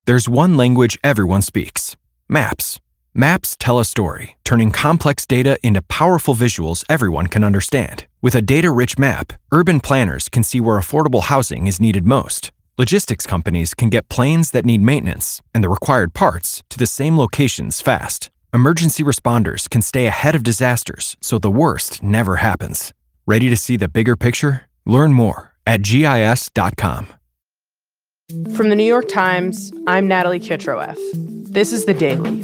There's one language everyone speaks: maps. Maps tell a story, turning complex data into powerful visuals everyone can understand. With a data-rich map, urban planners can see where affordable housing is needed most. Logistics companies can get planes that need maintenance and the required parts to the same locations fast. Emergency responders can stay ahead of disasters so the worst never happens. Ready to see the bigger picture? Learn more at GIS.com. From the New York Times, I'm Natalie Kitroeff. This is The Daily.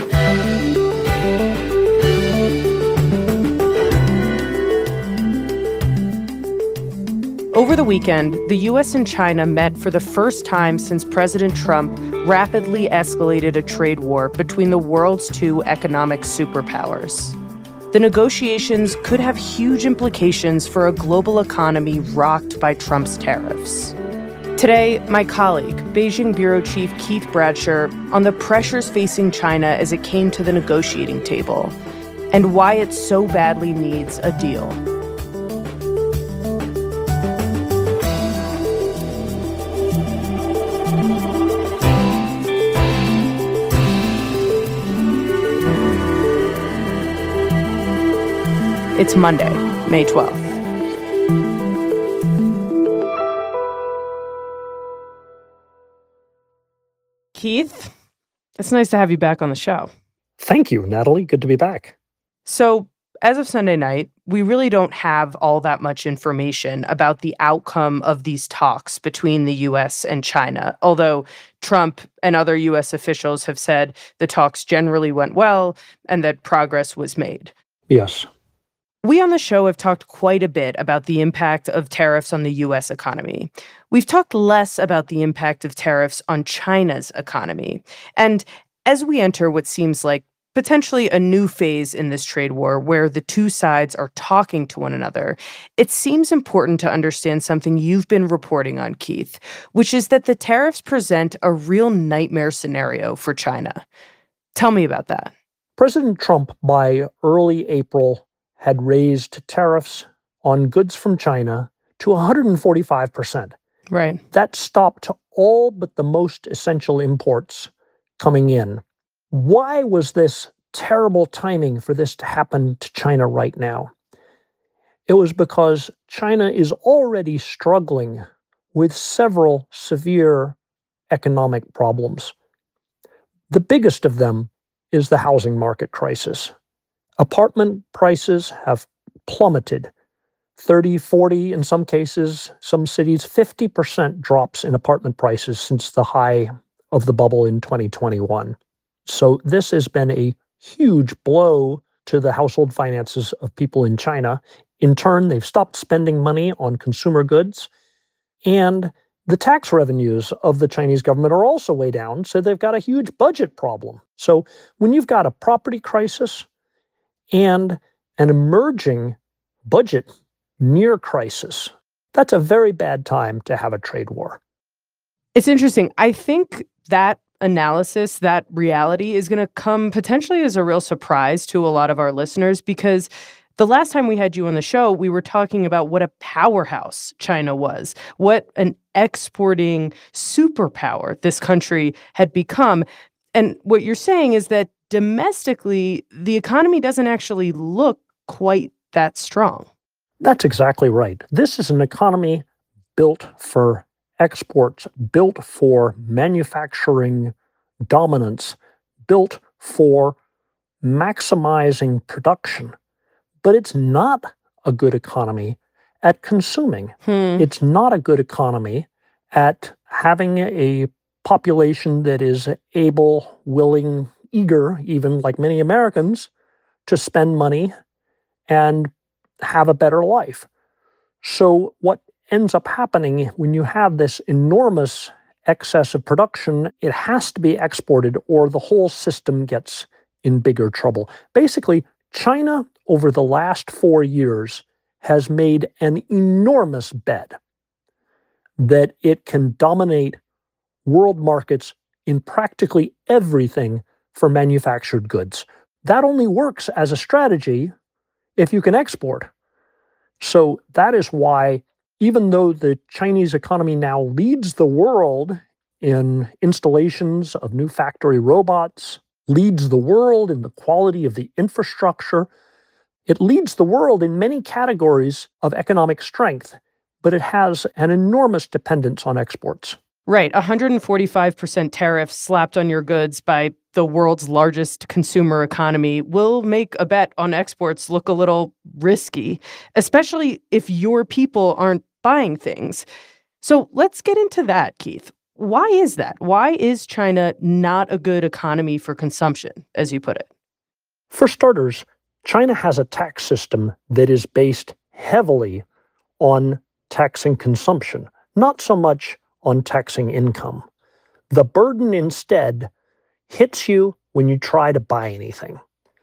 Over the weekend, the U.S. and China met for the first time since President Trump rapidly escalated a trade war between the world's two economic superpowers. The negotiations could have huge implications for a global economy rocked by Trump's tariffs. Today, my colleague, Beijing Bureau Chief Keith Bradsher, on the pressures facing China as it came to the negotiating table and why it so badly needs a deal. It's Monday, May 12th. Keith, it's nice to have you back on the show. Thank you, Natalie. Good to be back. So, as of Sunday night, we really don't have all that much information about the outcome of these talks between the U.S. and China, although Trump and other U.S. officials have said the talks generally went well and that progress was made. Yes. We on the show have talked quite a bit about the impact of tariffs on the U.S. economy. We've talked less about the impact of tariffs on China's economy. And as we enter what seems like potentially a new phase in this trade war where the two sides are talking to one another, it seems important to understand something you've been reporting on, Keith, which is that the tariffs present a real nightmare scenario for China. Tell me about that. President Trump, by early April, had raised tariffs on goods from China to 145%. Right. That stopped all but the most essential imports coming in. Why was this terrible timing for this to happen to China right now? It was because China is already struggling with several severe economic problems. The biggest of them is the housing market crisis. Apartment prices have plummeted. 30, 40, in some cases, some cities, 50% drops in apartment prices since the high of the bubble in 2021. So this has been a huge blow to the household finances of people in China. In turn, they've stopped spending money on consumer goods. And the tax revenues of the Chinese government are also way down, so they've got a huge budget problem. So when you've got a property crisis and an emerging budget near crisis, that's a very bad time to have a trade war. It's interesting. I think that analysis, that reality is going to come potentially as a real surprise to a lot of our listeners, because the last time we had you on the show, we were talking about what a powerhouse China was, what an exporting superpower this country had become. And what you're saying is that domestically, the economy doesn't actually look quite that strong. That's exactly right. This is an economy built for exports, built for manufacturing dominance, built for maximizing production. But it's not a good economy at consuming. It's not a good economy at having a population that is able, willing, eager, even like many Americans, to spend money and have a better life. So what ends up happening when you have this enormous excess of production, it has to be exported or the whole system gets in bigger trouble. Basically, China, over the last 4 years, has made an enormous bet that it can dominate world markets in practically everything for manufactured goods. That only works as a strategy if you can export. So that is why, even though the Chinese economy now leads the world in installations of new factory robots, leads the world in the quality of the infrastructure. It leads the world in many categories of economic strength, but it has an enormous dependence on exports. Right, 145% tariffs slapped on your goods by the world's largest consumer economy will make a bet on exports look a little risky, especially if your people aren't buying things. So let's get into that, Keith. Why is that? Why is China not a good economy for consumption, as you put it? For starters, China has a tax system that is based heavily on taxing consumption, not so much on taxing income. The burden instead hits you when you try to buy anything.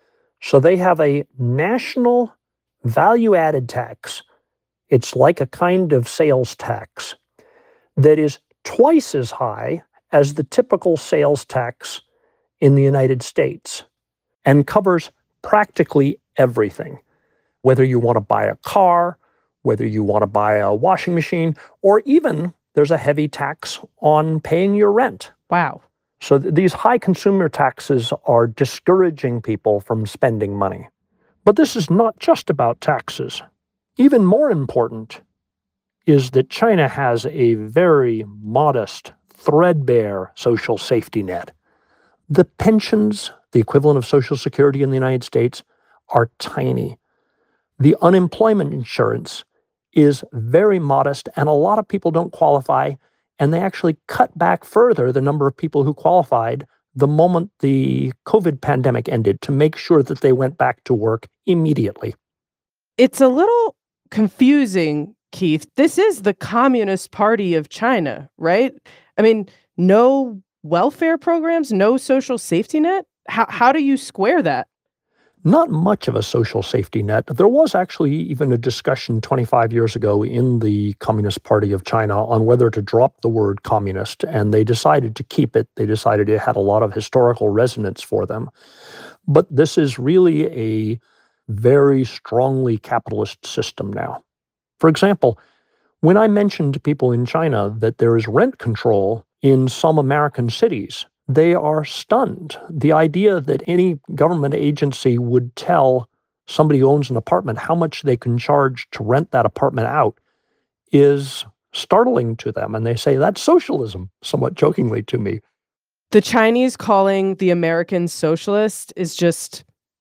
So they have a national value-added tax. It's like a kind of sales tax that is twice as high as the typical sales tax in the United States and covers practically everything. Whether you want to buy a car, whether you want to buy a washing machine, or even there's a heavy tax on paying your rent. Wow. So these high consumer taxes are discouraging people from spending money. But this is not just about taxes. Even more important is that China has a very modest, threadbare social safety net. The pensions, the equivalent of Social Security in the United States, are tiny. The unemployment insurance is very modest, and a lot of people don't qualify, and they actually cut back further the number of people who qualified the moment the COVID pandemic ended to make sure that they went back to work immediately. It's a little confusing, Keith. This is the Communist Party of China, right? I mean, no welfare programs, no social safety net? How do you square that? Not much of a social safety net. There was actually even a discussion 25 years ago in the Communist Party of China on whether to drop the word communist, and they decided to keep it. They decided it had a lot of historical resonance for them. But this is really a very strongly capitalist system now. For example, when I mentioned to people in China that there is rent control in some American cities, they are stunned. The idea that any government agency would tell somebody who owns an apartment how much they can charge to rent that apartment out is startling to them. And they say, that's socialism, somewhat jokingly to me. The Chinese calling the Americans socialist is just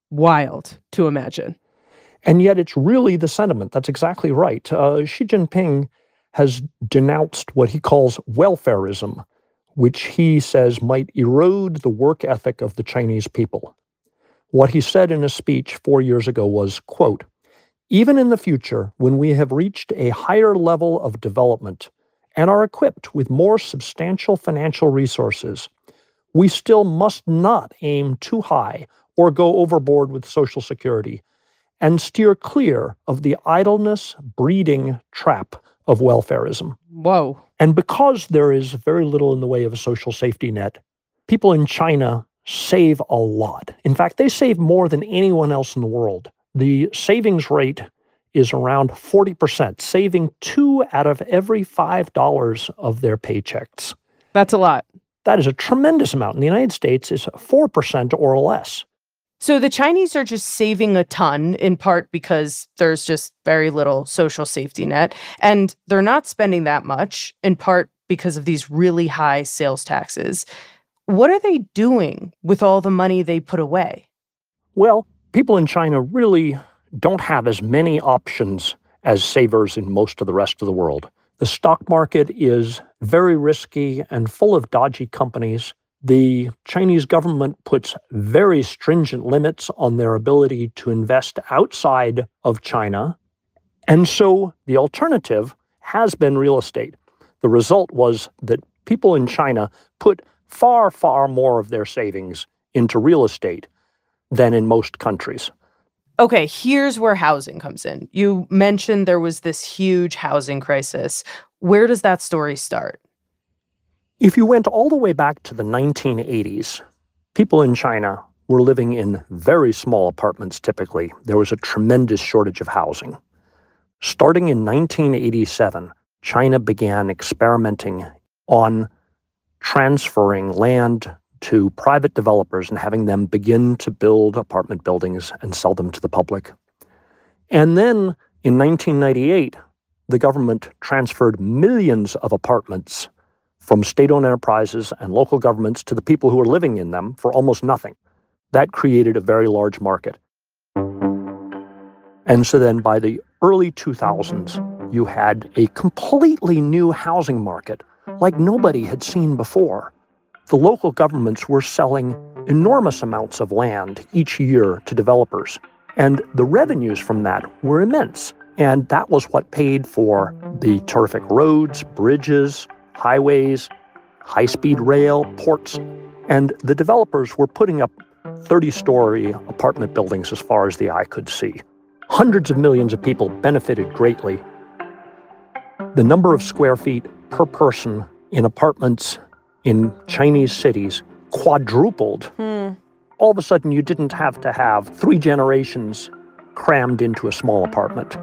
wild to imagine. And yet it's really the sentiment. That's exactly right. Xi Jinping has denounced what he calls welfarism, which he says might erode the work ethic of the Chinese people. What he said in a speech 4 years ago was, quote, "Even in the future, when we have reached a higher level of development and are equipped with more substantial financial resources, we still must not aim too high or go overboard with Social Security and steer clear of the idleness breeding trap of welfarism." Whoa. And because there is very little in the way of a social safety net, people in China save a lot. In fact, they save more than anyone else in the world. The savings rate is around 40%, saving 2 out of every $5 of their paychecks. That's a lot. That is a tremendous amount. In the United States, it's 4% or less. So the Chinese are just saving a ton, in part because there's just very little social safety net, and they're not spending that much, in part because of these really high sales taxes. What are they doing with all the money they put away? Well, people in China really don't have as many options as savers in most of the rest of the world. The stock market is very risky and full of dodgy companies. The Chinese government puts very stringent limits on their ability to invest outside of China. And so the alternative has been real estate. The result was that people in China put far, far more of their savings into real estate than in most countries. Okay, here's where housing comes in. You mentioned there was this huge housing crisis. Where does that story start? If you went all the way back to the 1980s, people in China were living in very small apartments typically. There was a tremendous shortage of housing. Starting in 1987, China began experimenting on transferring land to private developers and having them begin to build apartment buildings and sell them to the public. And then in 1998, the government transferred millions of apartments from state-owned enterprises and local governments to the people who were living in them for almost nothing. That created a very large market. And so then by the early 2000s, you had a completely new housing market like nobody had seen before. The local governments were selling enormous amounts of land each year to developers, and the revenues from that were immense. And that was what paid for the terrific roads, bridges, highways, high-speed rail, ports. And the developers were putting up 30-story apartment buildings as far as the eye could see. Hundreds of millions of people benefited greatly. The number of square feet per person in apartments in Chinese cities quadrupled. All of a sudden, you didn't have to have 3 generations crammed into a small apartment.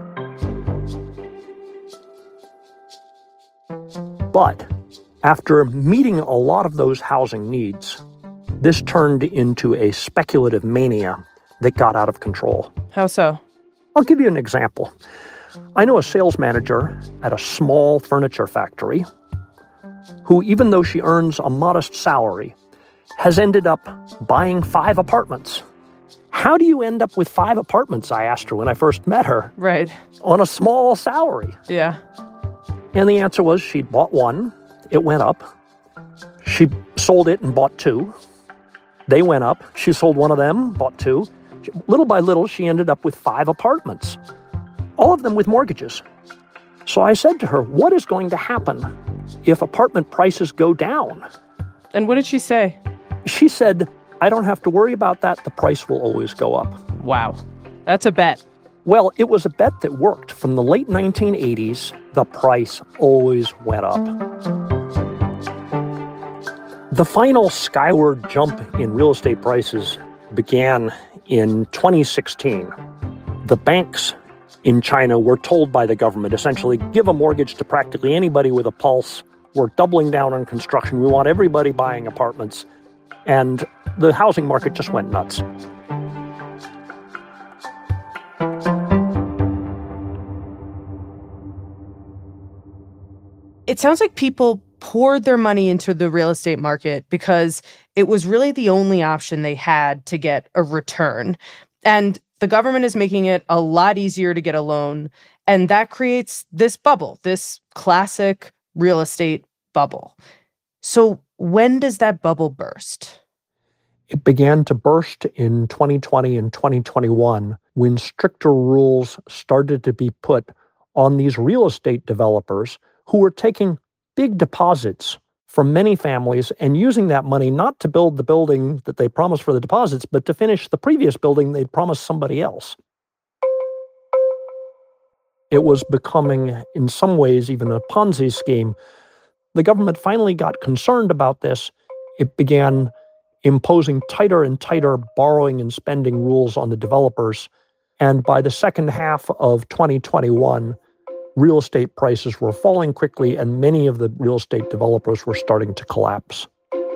But after meeting a lot of those housing needs, this turned into a speculative mania that got out of control. How so? I'll give you an example. I know a sales manager at a small furniture factory who, even though she earns a modest salary, has ended up buying 5 apartments. How do you end up with 5 apartments, I asked her when I first met her, Right. on a small salary? Yeah. And the answer was she'd bought 1, it went up. She sold it and bought 2. They went up. She sold 1 of them, bought 2. Little by little, she ended up with 5 apartments, all of them with mortgages. So I said to her, what is going to happen if apartment prices go down? And what did she say? She said, I don't have to worry about that. The price will always go up. Wow. That's a bet. Well, it was a bet that worked. From the late 1980s, the price always went up. The final skyward jump in real estate prices began in 2016. The banks in China were told by the government, essentially, give a mortgage to practically anybody with a pulse. We're doubling down on construction. We want everybody buying apartments. And the housing market just went nuts. It sounds like people poured their money into the real estate market because it was really the only option they had to get a return. And the government is making it a lot easier to get a loan. And that creates this bubble, this classic real estate bubble. So when does that bubble burst? It began to burst in 2020 and 2021 when stricter rules started to be put on these real estate developers who were taking big deposits from many families and using that money not to build the building that they promised for the deposits, but to finish the previous building they'd promised somebody else. It was becoming, in some ways, even a Ponzi scheme. The government finally got concerned about this. It began imposing tighter and tighter borrowing and spending rules on the developers. And by the second half of 2021, real estate prices were falling quickly, and many of the real estate developers were starting to collapse.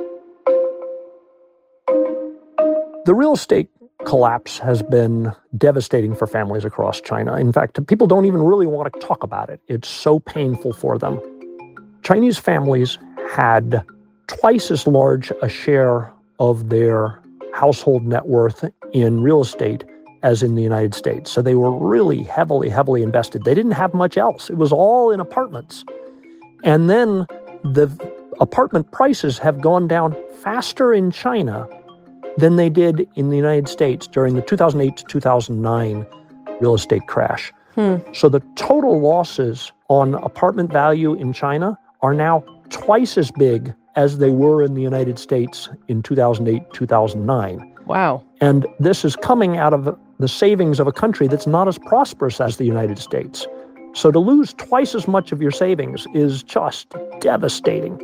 The real estate collapse has been devastating for families across China. In fact, people don't even really want to talk about it. It's so painful for them. Chinese families had twice as large a share of their household net worth in real estate as in the United States. So they were really heavily invested. They didn't have much else. It was all in apartments. And then the apartment prices have gone down faster in China than they did in the United States during the 2008 to 2009 real estate crash. So the total losses on apartment value in China are now twice as big as they were in the United States in 2008, 2009. Wow. And this is coming out of the savings of a country that's not as prosperous as the United States. So to lose twice as much of your savings is just devastating.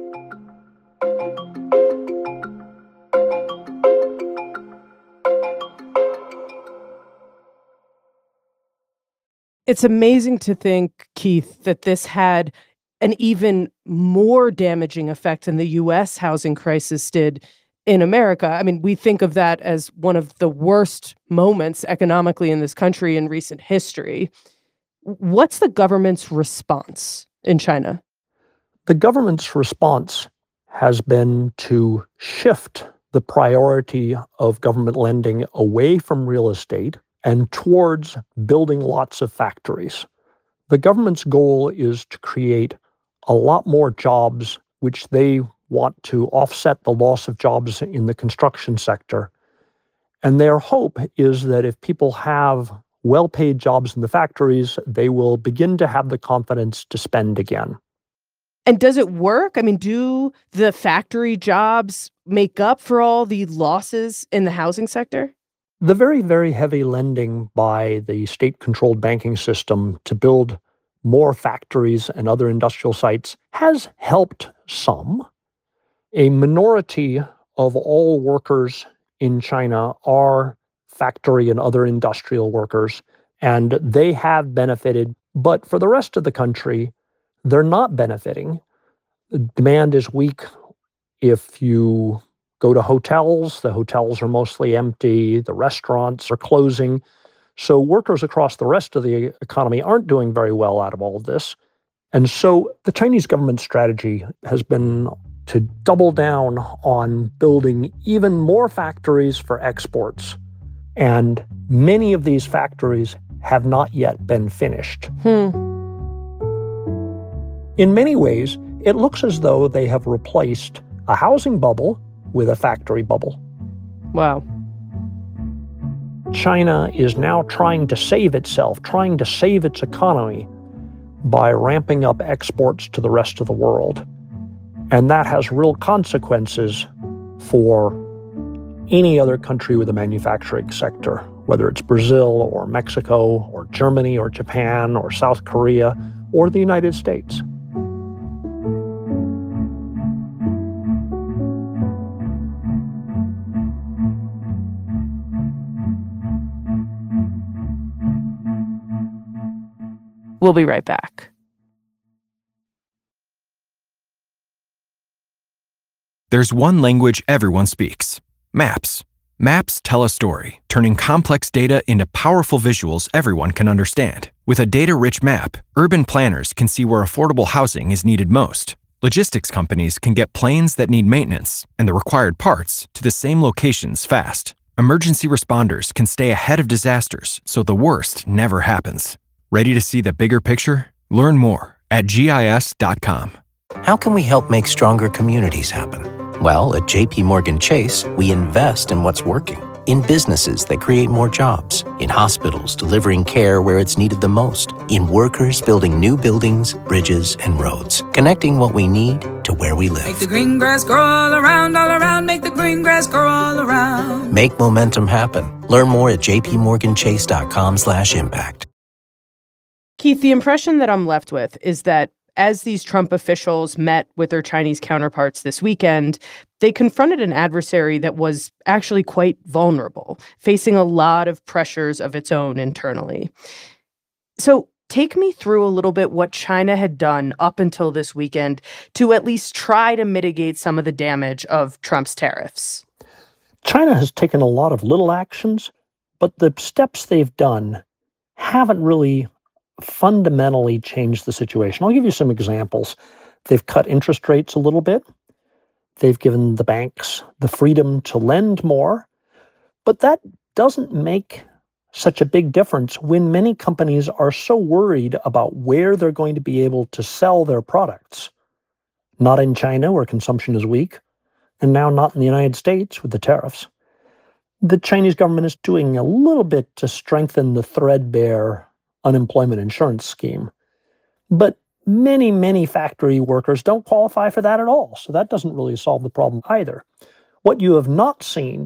It's amazing to think, Keith, that this had an even more damaging effect than the US housing crisis did in America. I mean, we think of that as one of the worst moments economically in this country in recent history. What's the government's response in China? The government's response has been to shift the priority of government lending away from real estate and towards building lots of factories. The government's goal is to create a lot more jobs, which they want to offset the loss of jobs in the construction sector. And their hope is that if people have well-paid jobs in the factories, they will begin to have the confidence to spend again. And does it work? I mean, do the factory jobs make up for all the losses in the housing sector? The very, very heavy lending by the state-controlled banking system to build more factories and other industrial sites has helped some. A minority of all workers in China are factory and other industrial workers, and they have benefited. But for the rest of the country, they're not benefiting. Demand is weak. If you go to hotels, the hotels are mostly empty, the restaurants are closing. So workers across the rest of the economy aren't doing very well out of all of this. And so the Chinese government strategy has been to double down on building even more factories for exports. And many of these factories have not yet been finished. In many ways, it looks as though they have replaced a housing bubble with a factory bubble. Wow. China is now trying to save itself, trying to save its economy by ramping up exports to the rest of the world. And that has real consequences for any other country with a manufacturing sector, whether it's Brazil or Mexico or Germany or Japan or South Korea or the United States. We'll be right back. There's one language everyone speaks: maps. Maps tell a story, turning complex data into powerful visuals everyone can understand. With a data-rich map, urban planners can see where affordable housing is needed most. Logistics companies can get planes that need maintenance and the required parts to the same locations fast. Emergency responders can stay ahead of disasters so the worst never happens. Ready to see the bigger picture? Learn more at GIS.com. How can we help make stronger communities happen? Well, at JP Morgan Chase, we invest in what's working. In businesses that create more jobs. In hospitals delivering care where it's needed the most. In workers building new buildings, bridges, and roads. Connecting what we need to where we live. Make the green grass grow all around, make the green grass grow all around. Make momentum happen. Learn more at jpmorganchase.com/impact. Keith, the impression that I'm left with is that as these Trump officials met with their Chinese counterparts this weekend, they confronted an adversary that was actually quite vulnerable, facing a lot of pressures of its own internally. So take me through a little bit what China had done up until this weekend to at least try to mitigate some of the damage of Trump's tariffs. China has taken a lot of little actions, but the steps they've done haven't really fundamentally changed the situation. I'll give you some examples. They've cut interest rates a little bit. They've given the banks the freedom to lend more. But that doesn't make such a big difference when many companies are so worried about where they're going to be able to sell their products. Not in China, where consumption is weak, and now not in the United States with the tariffs. The Chinese government is doing a little bit to strengthen the threadbare unemployment insurance scheme. But many, many factory workers don't qualify for that at all. So that doesn't really solve the problem either. What you have not seen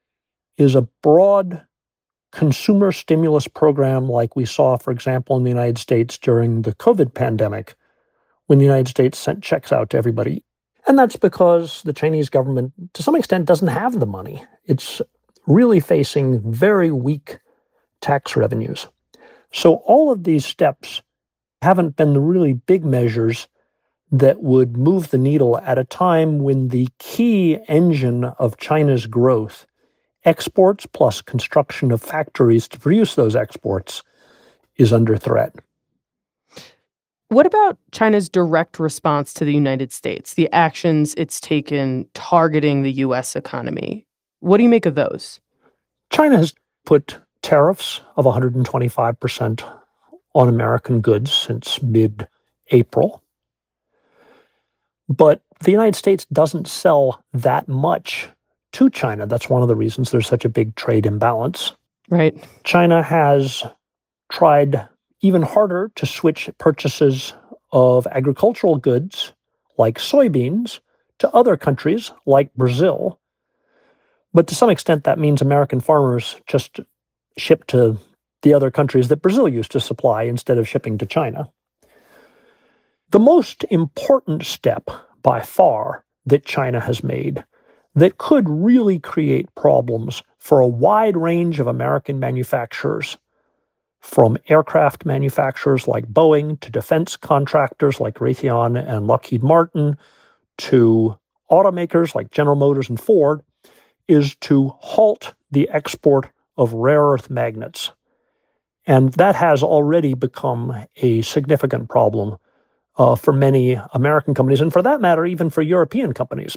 is a broad consumer stimulus program like we saw, for example, in the United States during the COVID pandemic, when the United States sent checks out to everybody. And that's because the Chinese government, to some extent, doesn't have the money. It's really facing very weak tax revenues. So all of these steps haven't been the really big measures that would move the needle at a time when the key engine of China's growth, exports plus construction of factories to produce those exports, is under threat. What about China's direct response to the United States, the actions it's taken targeting the U.S. economy? What do you make of those? China has put tariffs of 125% on American goods since mid-April. But the United States doesn't sell that much to China. That's one of the reasons there's such a big trade imbalance. Right. China has tried even harder to switch purchases of agricultural goods like soybeans to other countries like Brazil. But to some extent, that means American farmers just ship to the other countries that Brazil used to supply instead of shipping to China. The most important step by far that China has made that could really create problems for a wide range of American manufacturers, from aircraft manufacturers like Boeing to defense contractors like Raytheon and Lockheed Martin to automakers like General Motors and Ford, is to halt the export of rare earth magnets. And that has already become a significant problem for many American companies, and for that matter, even for European companies.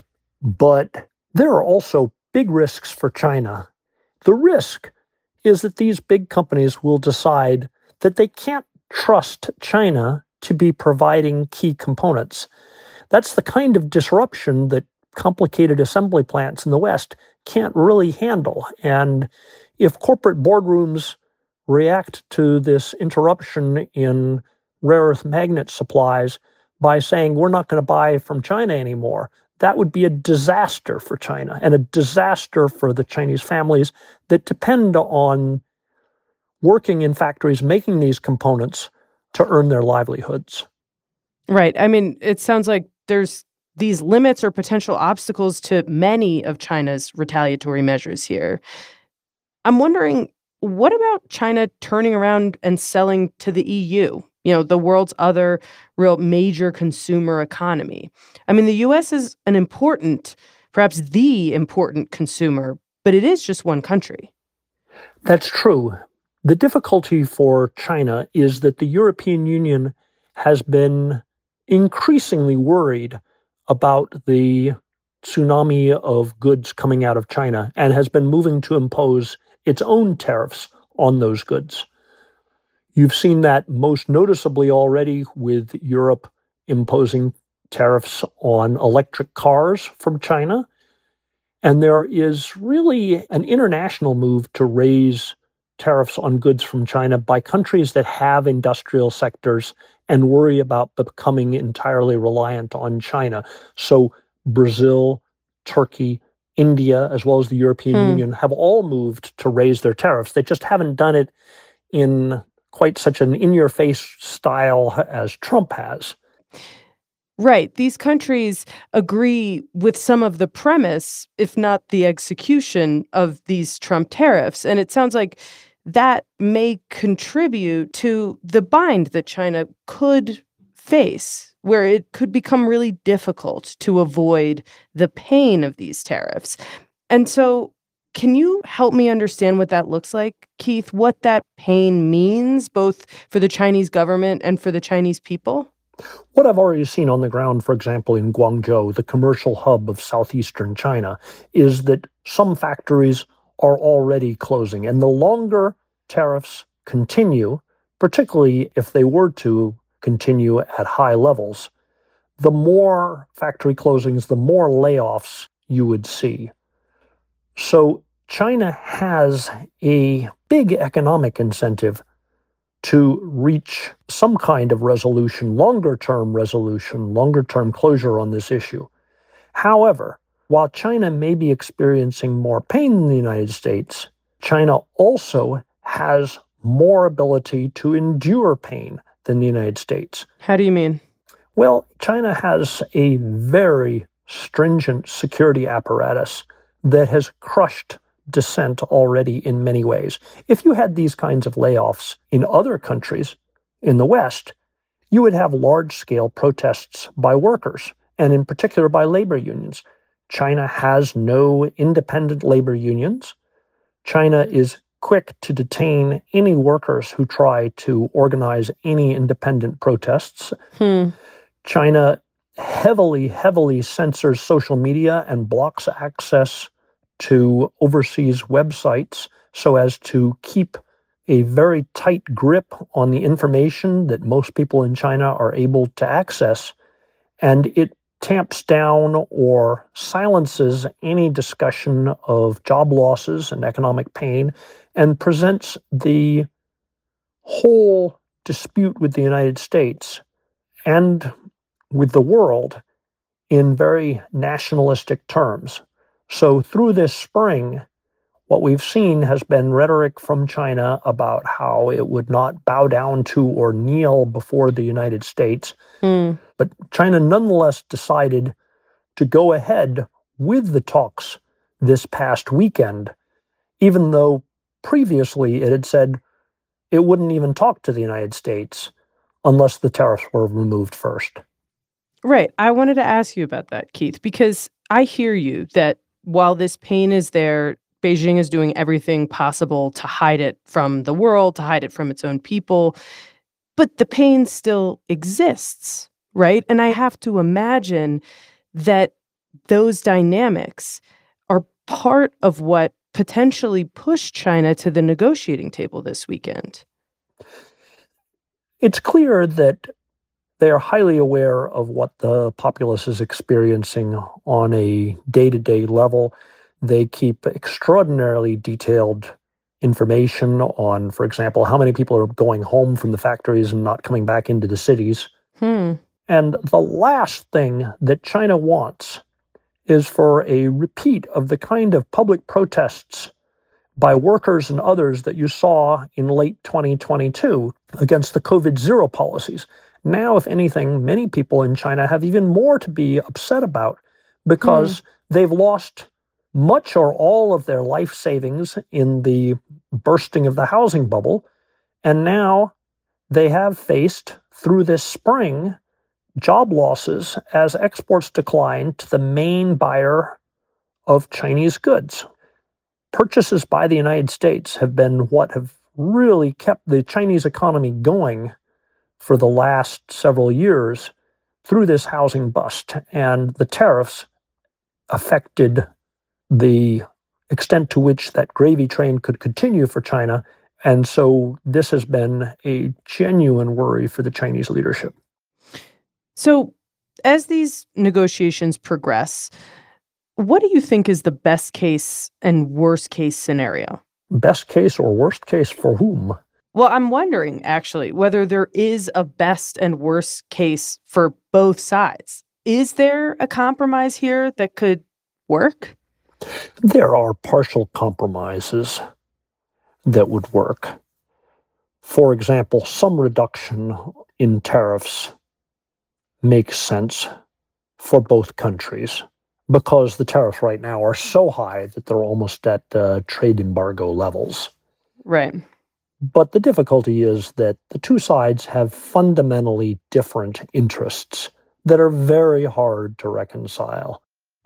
But there are also big risks for China. The risk is that these big companies will decide that they can't trust China to be providing key components. That's the kind of disruption that complicated assembly plants in the West can't really handle. And if corporate boardrooms react to this interruption in rare earth magnet supplies by saying, we're not going to buy from China anymore, that would be a disaster for China and a disaster for the Chinese families that depend on working in factories making these components to earn their livelihoods. Right. I mean, it sounds like there's these limits or potential obstacles to many of China's retaliatory measures here. I'm wondering, what about China turning around and selling to the EU? The world's other real major consumer economy. I mean, the U.S. is an important, perhaps the important consumer, but it is just one country. That's true. The difficulty for China is that the European Union has been increasingly worried about the tsunami of goods coming out of China and has been moving to impose its own tariffs on those goods. You've seen that most noticeably already with Europe imposing tariffs on electric cars from China. And there is really an international move to raise tariffs on goods from China by countries that have industrial sectors and worry about becoming entirely reliant on China. So Brazil, Turkey, India, as well as the European Union have all moved to raise their tariffs. They just haven't done it in quite such an in-your-face style as Trump has. Right. These countries agree with some of the premise, if not the execution, of these Trump tariffs. And it sounds like that may contribute to the bind that China could face, where it could become really difficult to avoid the pain of these tariffs. And so, can you help me understand what that looks like, Keith? What that pain means, both for the Chinese government and for the Chinese people? What I've already seen on the ground, for example, in Guangzhou, the commercial hub of southeastern China, is that some factories are already closing. And the longer tariffs continue, particularly if they were to continue at high levels, the more factory closings, the more layoffs you would see. So China has a big economic incentive to reach some kind of resolution, longer-term closure on this issue. However, while China may be experiencing more pain than the United States, China also has more ability to endure pain than the United States. How do you mean? Well, China has a very stringent security apparatus that has crushed dissent already in many ways. If you had these kinds of layoffs in other countries in the West, you would have large-scale protests by workers, and in particular by labor unions. China has no independent labor unions. China is quick to detain any workers who try to organize any independent protests. China heavily censors social media and blocks access to overseas websites so as to keep a very tight grip on the information that most people in China are able to access. And it tamps down or silences any discussion of job losses and economic pain and presents the whole dispute with the United States and with the world in very nationalistic terms. So through this spring, what we've seen has been rhetoric from China about how it would not bow down to or kneel before the United States. But China nonetheless decided to go ahead with the talks this past weekend, even though previously it had said it wouldn't even talk to the United States unless the tariffs were removed first. Right. I wanted to ask you about that, Keith, because I hear you that while this pain is there, Beijing is doing everything possible to hide it from the world, to hide it from its own people. But the pain still exists, right? And I have to imagine that those dynamics are part of what potentially pushed China to the negotiating table this weekend. It's clear that they are highly aware of what the populace is experiencing on a day-to-day level. They keep extraordinarily detailed information on, for example, how many people are going home from the factories and not coming back into the cities. And the last thing that China wants is for a repeat of the kind of public protests by workers and others that you saw in late 2022 against the COVID-0 policies. Now, if anything, many people in China have even more to be upset about because they've lost much or all of their life savings in the bursting of the housing bubble. And now they have faced, through this spring, job losses as exports decline to the main buyer of Chinese goods. Purchases by the United States have been what have really kept the Chinese economy going for the last several years through this housing bust. And the tariffs affected the extent to which that gravy train could continue for China. And so this has been a genuine worry for the Chinese leadership. So as these negotiations progress, what do you think is the best case and worst case scenario? Best case or worst case for whom? Well, I'm wondering, actually, whether there is a best and worst case for both sides. Is there a compromise here that could work? There are partial compromises that would work. For example, some reduction in tariffs makes sense for both countries because the tariffs right now are so high that they're almost at trade embargo levels. Right. But the difficulty is that the two sides have fundamentally different interests that are very hard to reconcile.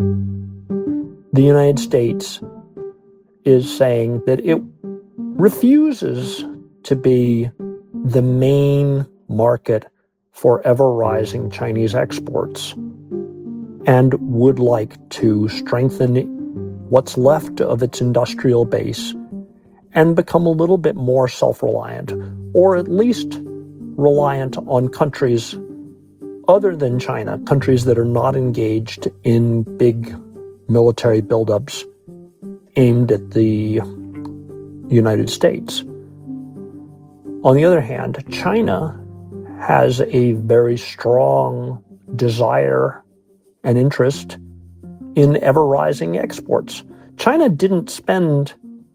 The United States is saying that it refuses to be the main market for ever-rising Chinese exports and would like to strengthen what's left of its industrial base and become a little bit more self-reliant, or at least reliant on countries other than China, countries that are not engaged in big military buildups aimed at the United States. On the other hand, China has a very strong desire and interest in ever-rising exports. China didn't spend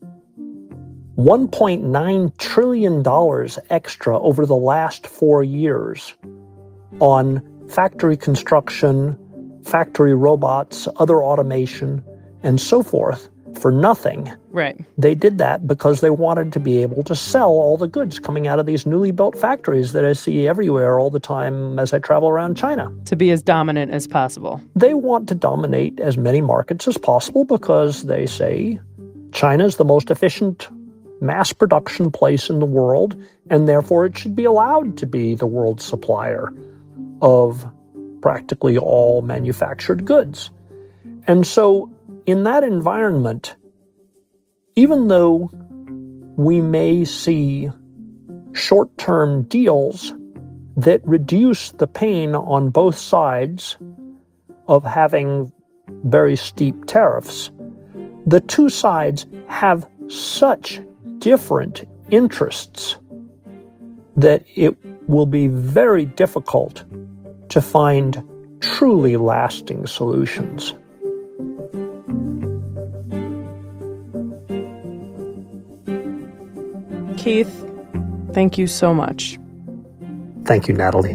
$1.9 trillion extra over the last 4 years on factory construction, factory robots, other automation, and so forth, for nothing. Right. They did that because they wanted to be able to sell all the goods coming out of these newly built factories that I see everywhere all the time as I travel around China. To be as dominant as possible. They want to dominate as many markets as possible because they say China is the most efficient mass production place in the world, and therefore it should be allowed to be the world's supplier of practically all manufactured goods. And so in that environment, even though we may see short-term deals that reduce the pain on both sides of having very steep tariffs, the two sides have such different interests that it will be very difficult to find truly lasting solutions. Keith, thank you so much. Thank you, Natalie.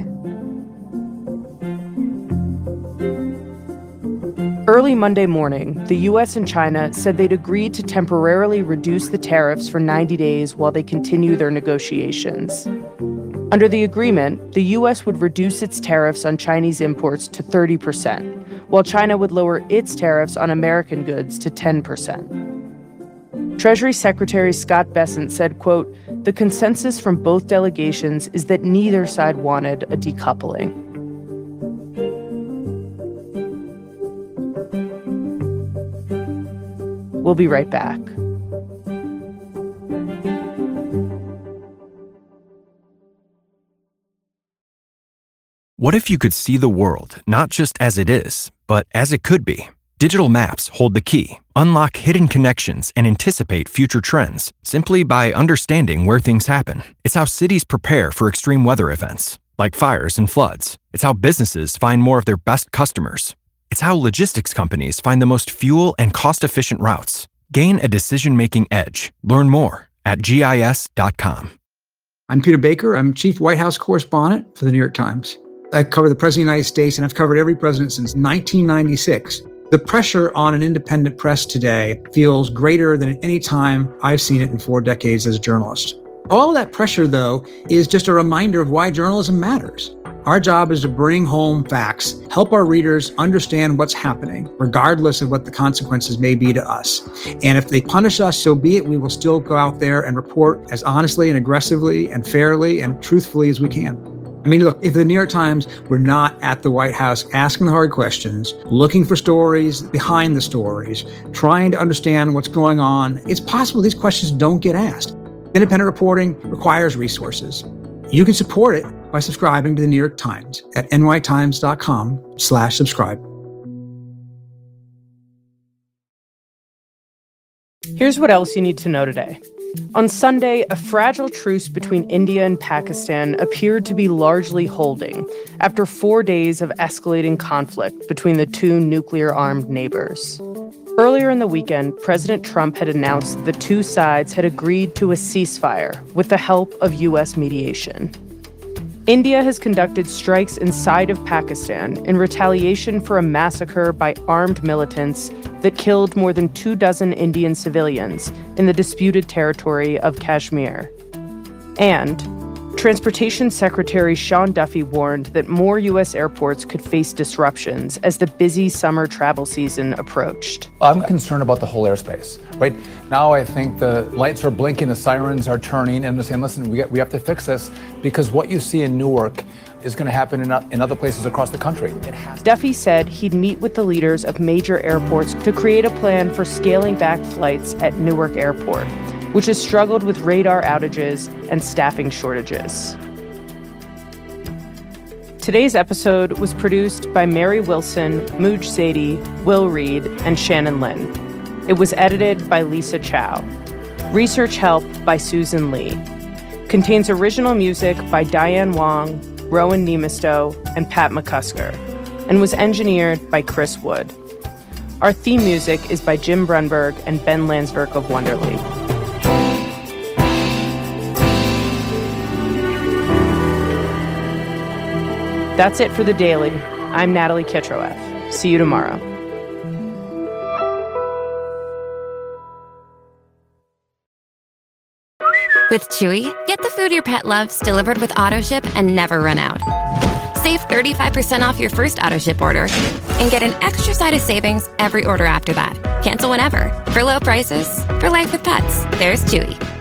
Early Monday morning, the U.S. and China said they'd agreed to temporarily reduce the tariffs for 90 days while they continue their negotiations. Under the agreement, the U.S. would reduce its tariffs on Chinese imports to 30%, while China would lower its tariffs on American goods to 10%. Treasury Secretary Scott Bessent said, quote, "The consensus from both delegations is that neither side wanted a decoupling." We'll be right back. What if you could see the world not just as it is, but as it could be? Digital maps hold the key, unlock hidden connections, and anticipate future trends simply by understanding where things happen. It's how cities prepare for extreme weather events, like fires and floods. It's how businesses find more of their best customers. It's how logistics companies find the most fuel and cost-efficient routes. Gain a decision-making edge. Learn more at GIS.com. I'm Peter Baker. I'm Chief White House Correspondent for the New York Times. I cover the President of the United States, and I've covered every president since 1996. The pressure on an independent press today feels greater than at any time I've seen it in 4 decades as a journalist. All of that pressure, though, is just a reminder of why journalism matters. Our job is to bring home facts, help our readers understand what's happening, regardless of what the consequences may be to us. And if they punish us, so be it. We will still go out there and report as honestly and aggressively and fairly and truthfully as we can. I mean, look, if the New York Times were not at the White House asking the hard questions, looking for stories behind the stories, trying to understand what's going on, it's possible these questions don't get asked. Independent reporting requires resources. You can support it by subscribing to the New York Times at nytimes.com/subscribe. Here's what else you need to know today. On Sunday, a fragile truce between India and Pakistan appeared to be largely holding after 4 days of escalating conflict between the two nuclear-armed neighbors. Earlier in the weekend, President Trump had announced the two sides had agreed to a ceasefire with the help of U.S. mediation. India has conducted strikes inside of Pakistan in retaliation for a massacre by armed militants that killed more than 24 Indian civilians in the disputed territory of Kashmir. And Transportation Secretary Sean Duffy warned that more U.S. airports could face disruptions as the busy summer travel season approached. I'm concerned about the whole airspace. Right now, I think the lights are blinking, the sirens are turning, and they're saying, listen, we have to fix this because what you see in Newark is going to happen in other places across the country. Duffy said he'd meet with the leaders of major airports to create a plan for scaling back flights at Newark Airport, which has struggled with radar outages and staffing shortages. Today's episode was produced by Mary Wilson, Mooj Zadie, Will Reed, and Shannon Lin. It was edited by Lisa Chow. Research help by Susan Lee. Contains original music by Diane Wong, Rowan Nemisto, and Pat McCusker, and was engineered by Chris Wood. Our theme music is by Jim Brunberg and Ben Landsberg of Wonderly. That's it for The Daily. I'm Natalie Kitroeff. See you tomorrow. With Chewy, get the food your pet loves delivered with AutoShip and never run out. Save 35% off your first AutoShip order and get an extra side of savings every order after that. Cancel whenever. For low prices, for life with pets, there's Chewy.